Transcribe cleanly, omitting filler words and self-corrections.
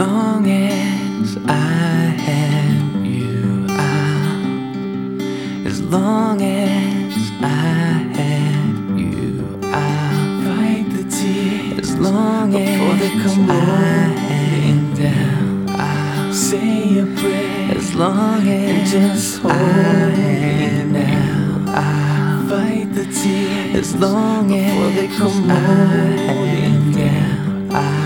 long as I have you, as long as I have you, I'll fight the tears. As long before they come rolling down, I'll say a prayer. As long as just hold me now, I'll fight the tears. As long as before they come rolling down.